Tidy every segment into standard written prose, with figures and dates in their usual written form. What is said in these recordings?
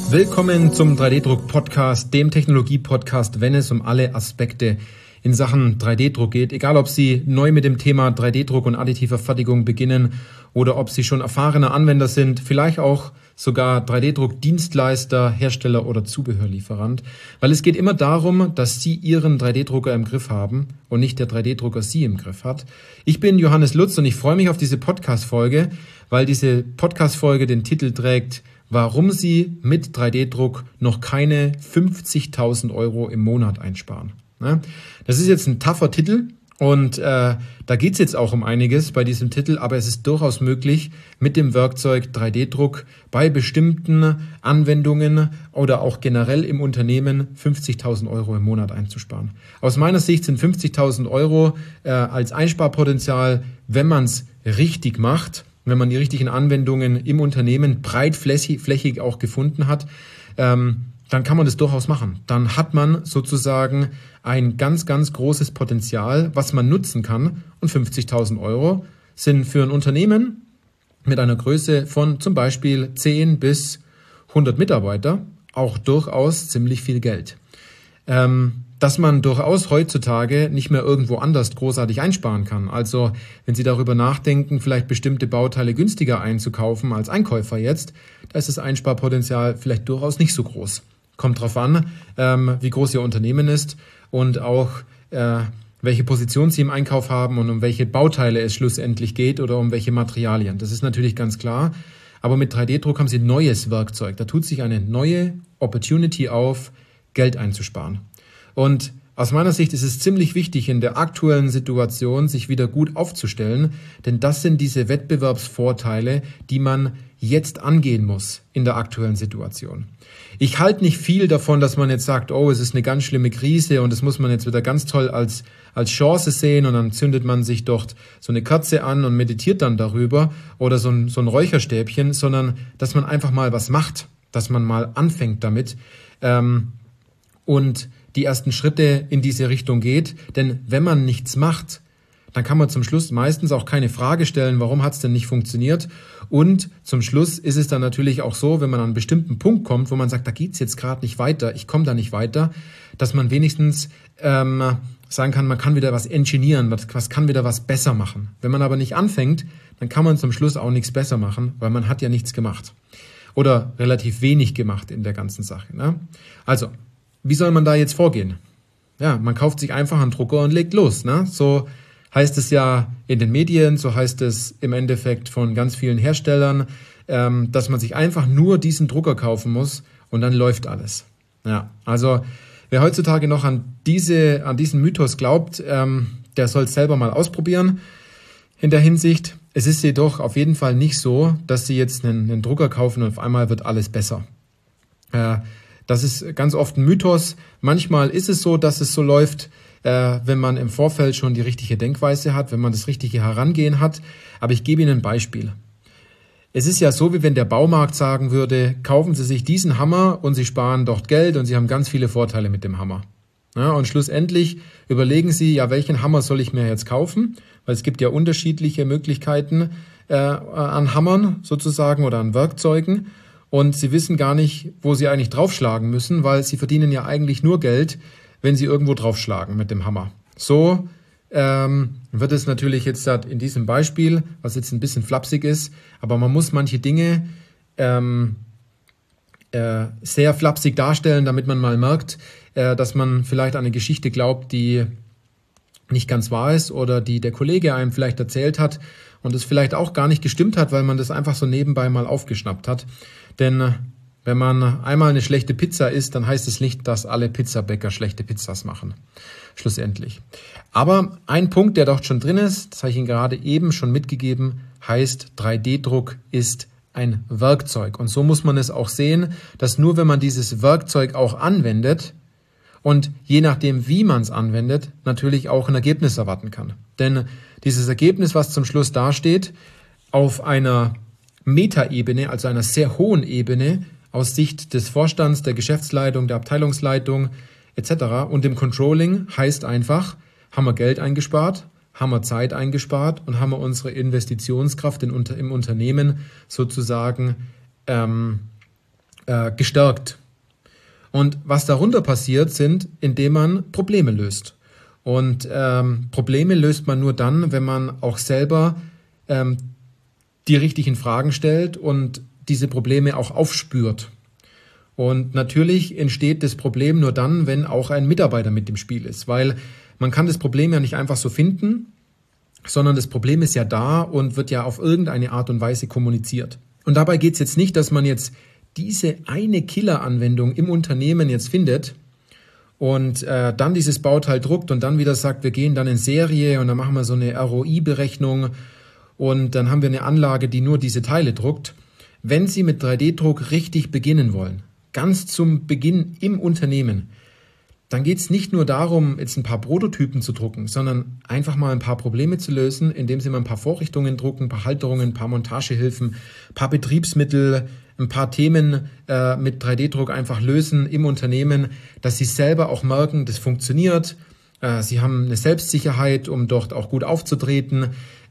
Willkommen zum 3D-Druck-Podcast, dem Technologie-Podcast, wenn es um alle Aspekte in Sachen 3D-Druck geht. Egal, ob Sie neu mit dem Thema 3D-Druck und additiver Fertigung beginnen oder ob Sie schon erfahrene Anwender sind, vielleicht auch sogar 3D-Druck-Dienstleister, Hersteller oder Zubehörlieferant. Weil es geht immer darum, dass Sie Ihren 3D-Drucker im Griff haben und nicht der 3D-Drucker Sie im Griff hat. Ich bin Johannes Lutz und ich freue mich auf diese Podcast-Folge, weil diese Podcast-Folge den Titel trägt: Warum Sie mit 3D-Druck noch keine 50.000 Euro im Monat einsparen. Das ist jetzt ein tougher Titel und da geht es jetzt auch um einiges bei diesem Titel, aber es ist durchaus möglich, mit dem Werkzeug 3D-Druck bei bestimmten Anwendungen oder auch generell im Unternehmen 50.000 Euro im Monat einzusparen. Aus meiner Sicht sind 50.000 Euro als Einsparpotenzial, wenn man es richtig macht, wenn man die richtigen Anwendungen im Unternehmen breitflächig auch gefunden hat, dann kann man das durchaus machen. Dann hat man sozusagen ein ganz, ganz großes Potenzial, was man nutzen kann. Und 50.000 Euro sind für ein Unternehmen mit einer Größe von zum Beispiel 10 bis 100 Mitarbeiter auch durchaus ziemlich viel Geld. Dass man durchaus heutzutage nicht mehr irgendwo anders großartig einsparen kann. Also wenn Sie darüber nachdenken, vielleicht bestimmte Bauteile günstiger einzukaufen als Einkäufer jetzt, da ist das Einsparpotenzial vielleicht durchaus nicht so groß. Kommt drauf an, wie groß Ihr Unternehmen ist und auch welche Position Sie im Einkauf haben und um welche Bauteile es schlussendlich geht oder um welche Materialien. Das ist natürlich ganz klar. Aber mit 3D-Druck haben Sie neues Werkzeug. Da tut sich eine neue Opportunity auf, Geld einzusparen. Und aus meiner Sicht ist es ziemlich wichtig, in der aktuellen Situation sich wieder gut aufzustellen, denn das sind diese Wettbewerbsvorteile, die man jetzt angehen muss in der aktuellen Situation. Ich halte nicht viel davon, dass man jetzt sagt, oh, es ist eine ganz schlimme Krise und das muss man jetzt wieder ganz toll als Chance sehen und dann zündet man sich dort so eine Kerze an und meditiert dann darüber oder so ein Räucherstäbchen, sondern dass man einfach mal was macht, dass man mal anfängt damit und die ersten Schritte in diese Richtung geht. Denn wenn man nichts macht, dann kann man zum Schluss meistens auch keine Frage stellen, warum hat es denn nicht funktioniert? Und zum Schluss ist es dann natürlich auch so, wenn man an einen bestimmten Punkt kommt, wo man sagt, da geht's jetzt gerade nicht weiter, ich komme da nicht weiter, dass man wenigstens sagen kann, man kann wieder was engineeren, was kann wieder was besser machen. Wenn man aber nicht anfängt, dann kann man zum Schluss auch nichts besser machen, weil man hat ja nichts gemacht. Oder relativ wenig gemacht in der ganzen Sache. Ne? Also, wie soll man da jetzt vorgehen? Ja, man kauft sich einfach einen Drucker und legt los. Ne? So heißt es ja in den Medien, so heißt es im Endeffekt von ganz vielen Herstellern, dass man sich einfach nur diesen Drucker kaufen muss und dann läuft alles. Ja, also wer heutzutage noch an diesen Mythos glaubt, der soll es selber mal ausprobieren in der Hinsicht. Es ist jedoch auf jeden Fall nicht so, dass Sie jetzt einen Drucker kaufen und auf einmal wird alles besser. Das ist ganz oft ein Mythos. Manchmal ist es so, dass es so läuft, wenn man im Vorfeld schon die richtige Denkweise hat, wenn man das richtige Herangehen hat. Aber ich gebe Ihnen ein Beispiel. Es ist ja so, wie wenn der Baumarkt sagen würde, kaufen Sie sich diesen Hammer und Sie sparen dort Geld und Sie haben ganz viele Vorteile mit dem Hammer. Ja, und schlussendlich überlegen Sie, ja, welchen Hammer soll ich mir jetzt kaufen? Weil es gibt ja unterschiedliche Möglichkeiten an Hammern sozusagen oder an Werkzeugen. Und Sie wissen gar nicht, wo Sie eigentlich draufschlagen müssen, weil Sie verdienen ja eigentlich nur Geld, wenn Sie irgendwo draufschlagen mit dem Hammer. So wird es natürlich jetzt in diesem Beispiel, was jetzt ein bisschen flapsig ist, aber man muss manche Dinge sehr flapsig darstellen, damit man mal merkt, dass man vielleicht an eine Geschichte glaubt, die nicht ganz wahr ist oder die der Kollege einem vielleicht erzählt hat und es vielleicht auch gar nicht gestimmt hat, weil man das einfach so nebenbei mal aufgeschnappt hat. Denn wenn man einmal eine schlechte Pizza isst, dann heißt es nicht, dass alle Pizzabäcker schlechte Pizzas machen, schlussendlich. Aber ein Punkt, der dort schon drin ist, das habe ich Ihnen gerade eben schon mitgegeben, heißt 3D-Druck ist ein Werkzeug. Und so muss man es auch sehen, dass nur wenn man dieses Werkzeug auch anwendet und je nachdem, wie man es anwendet, natürlich auch ein Ergebnis erwarten kann. Denn dieses Ergebnis, was zum Schluss dasteht, auf einer Metaebene, also einer sehr hohen Ebene, aus Sicht des Vorstands, der Geschäftsleitung, der Abteilungsleitung etc. und dem Controlling heißt einfach, haben wir Geld eingespart, haben wir Zeit eingespart und haben wir unsere Investitionskraft im Unternehmen sozusagen gestärkt. Und was darunter passiert, sind, indem man Probleme löst. Und Probleme löst man nur dann, wenn man auch selber die richtigen Fragen stellt und diese Probleme auch aufspürt. Und natürlich entsteht das Problem nur dann, wenn auch ein Mitarbeiter mit im Spiel ist, weil man kann das Problem ja nicht einfach so finden, sondern das Problem ist ja da und wird ja auf irgendeine Art und Weise kommuniziert. Und dabei geht es jetzt nicht, dass man jetzt diese eine Killer-Anwendung im Unternehmen jetzt findet und dann dieses Bauteil druckt und dann wieder sagt, wir gehen dann in Serie und dann machen wir so eine ROI-Berechnung und dann haben wir eine Anlage, die nur diese Teile druckt. Wenn Sie mit 3D-Druck richtig beginnen wollen, ganz zum Beginn im Unternehmen, dann geht es nicht nur darum, jetzt ein paar Prototypen zu drucken, sondern einfach mal ein paar Probleme zu lösen, indem Sie mal ein paar Vorrichtungen drucken, ein paar Halterungen, ein paar Montagehilfen, ein paar Betriebsmittel, ein paar Themen mit 3D-Druck einfach lösen im Unternehmen, dass Sie selber auch merken, das funktioniert. Sie haben eine Selbstsicherheit, um dort auch gut aufzutreten.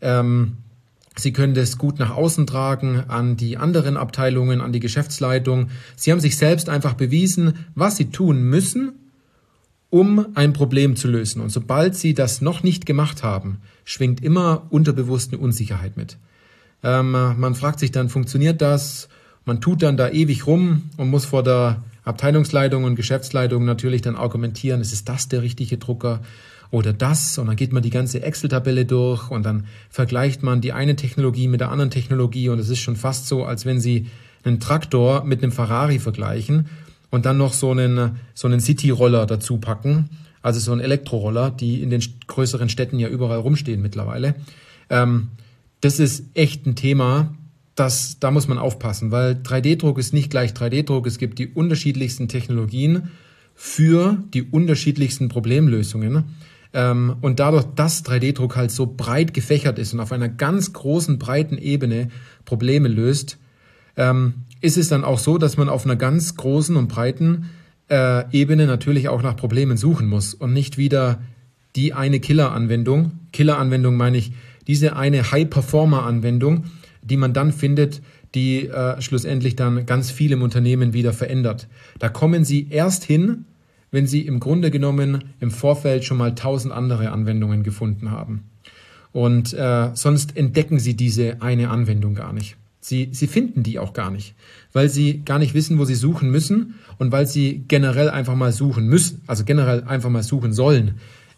Sie können das gut nach außen tragen an die anderen Abteilungen, an die Geschäftsleitung. Sie haben sich selbst einfach bewiesen, was Sie tun müssen, um ein Problem zu lösen. Und sobald Sie das noch nicht gemacht haben, schwingt immer unterbewusst eine Unsicherheit mit. Man fragt sich dann, funktioniert das? Man tut dann da ewig rum und muss vor der Abteilungsleitung und Geschäftsleitung natürlich dann argumentieren, ist das der richtige Drucker oder das? Und dann geht man die ganze Excel-Tabelle durch und dann vergleicht man die eine Technologie mit der anderen Technologie und es ist schon fast so, als wenn Sie einen Traktor mit einem Ferrari vergleichen und dann noch so einen City-Roller dazu packen, also so einen Elektroroller, die in den größeren Städten ja überall rumstehen mittlerweile. Das ist echt ein Thema, da muss man aufpassen, weil 3D-Druck ist nicht gleich 3D-Druck. Es gibt die unterschiedlichsten Technologien für die unterschiedlichsten Problemlösungen. Und dadurch, dass 3D-Druck halt so breit gefächert ist und auf einer ganz großen, breiten Ebene Probleme löst, ist es dann auch so, dass man auf einer ganz großen und breiten Ebene natürlich auch nach Problemen suchen muss und nicht wieder die eine Killer-Anwendung meine ich, diese eine High-Performer-Anwendung, die man dann findet, die schlussendlich dann ganz viel im Unternehmen wieder verändert. Da kommen Sie erst hin, wenn Sie im Grunde genommen im Vorfeld schon mal 1000 andere Anwendungen gefunden haben. Und sonst entdecken Sie diese eine Anwendung gar nicht. Sie finden die auch gar nicht, weil Sie gar nicht wissen, wo Sie suchen müssen und weil Sie generell einfach mal suchen müssen, also generell einfach mal suchen sollen.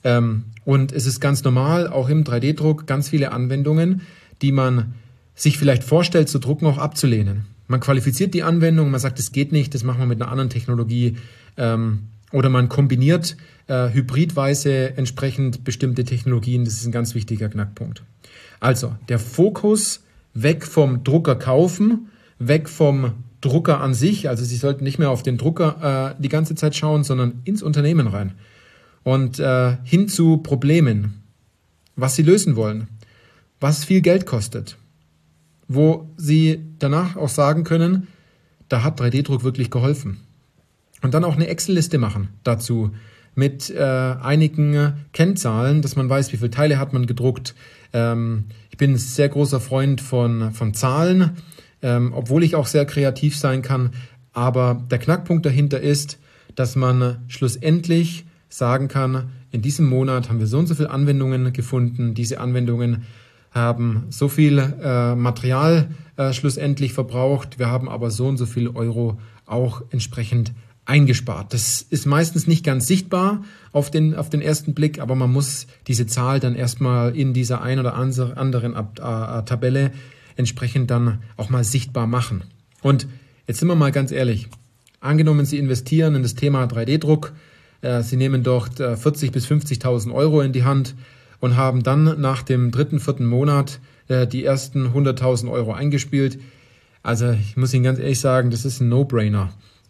Und es ist ganz normal, auch im 3D-Druck, ganz viele Anwendungen, die man sich vielleicht vorstellt zu drucken, auch abzulehnen. Man qualifiziert die Anwendung, man sagt, das geht nicht, das machen wir mit einer anderen Technologie. Oder man kombiniert hybridweise entsprechend bestimmte Technologien. Das ist ein ganz wichtiger Knackpunkt. Also der Fokus weg vom Drucker kaufen, weg vom Drucker an sich. Also Sie sollten nicht mehr auf den Drucker die ganze Zeit schauen, sondern ins Unternehmen rein. Und hin zu Problemen, was Sie lösen wollen, was viel Geld kostet, wo Sie danach auch sagen können, da hat 3D-Druck wirklich geholfen. Und dann auch eine Excel-Liste machen dazu mit einigen Kennzahlen, dass man weiß, wie viele Teile hat man gedruckt. Ich bin ein sehr großer Freund von Zahlen, obwohl ich auch sehr kreativ sein kann. Aber der Knackpunkt dahinter ist, dass man schlussendlich sagen kann, in diesem Monat haben wir so und so viele Anwendungen gefunden. Diese Anwendungen haben so viel Material schlussendlich verbraucht. Wir haben aber so und so viel Euro auch entsprechend eingespart. Das ist meistens nicht ganz sichtbar auf den ersten Blick, aber man muss diese Zahl dann erstmal in dieser ein oder anderen Tabelle entsprechend dann auch mal sichtbar machen. Und jetzt sind wir mal ganz ehrlich. Angenommen, Sie investieren in das Thema 3D-Druck, Sie nehmen dort 40.000 bis 50.000 Euro in die Hand und haben dann nach dem 3., 4. Monat die ersten 100.000 Euro eingespielt. Also ich muss Ihnen ganz ehrlich sagen, das ist ein No-Brainer.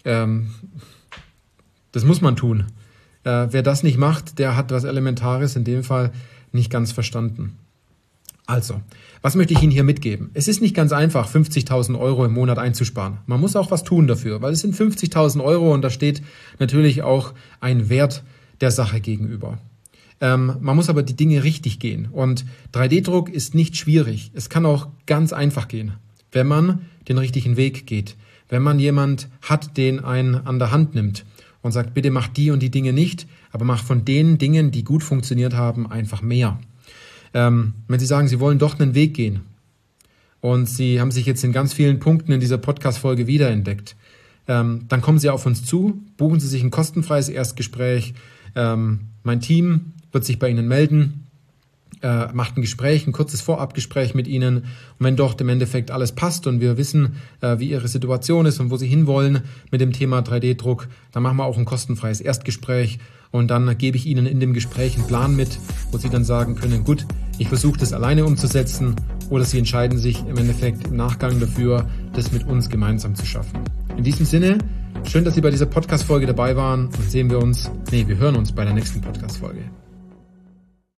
Das muss man tun. Wer das nicht macht, der hat was Elementares in dem Fall nicht ganz verstanden. Also, was möchte ich Ihnen hier mitgeben? Es ist nicht ganz einfach, 50.000 Euro im Monat einzusparen. Man muss auch was tun dafür, weil es sind 50.000 Euro und da steht natürlich auch ein Wert der Sache gegenüber. Man muss aber die Dinge richtig gehen und 3D-Druck ist nicht schwierig. Es kann auch ganz einfach gehen, wenn man den richtigen Weg geht. wenn man jemand hat, den einen an der Hand nimmt und sagt, bitte mach die und die Dinge nicht, aber mach von den Dingen, die gut funktioniert haben, einfach mehr. Wenn Sie sagen, Sie wollen doch einen Weg gehen und Sie haben sich jetzt in ganz vielen Punkten in dieser Podcast-Folge wiederentdeckt, dann kommen Sie auf uns zu, buchen Sie sich ein kostenfreies Erstgespräch. Mein Team wird sich bei Ihnen melden, macht ein Gespräch, ein kurzes Vorabgespräch mit Ihnen. Und wenn dort im Endeffekt alles passt und wir wissen, wie Ihre Situation ist und wo Sie hinwollen mit dem Thema 3D-Druck, dann machen wir auch ein kostenfreies Erstgespräch. Und dann gebe ich Ihnen in dem Gespräch einen Plan mit, wo Sie dann sagen können, gut, ich versuche das alleine umzusetzen, oder Sie entscheiden sich im Endeffekt im Nachgang dafür, das mit uns gemeinsam zu schaffen. In diesem Sinne, schön, dass Sie bei dieser Podcast-Folge dabei waren und wir hören uns bei der nächsten Podcast-Folge.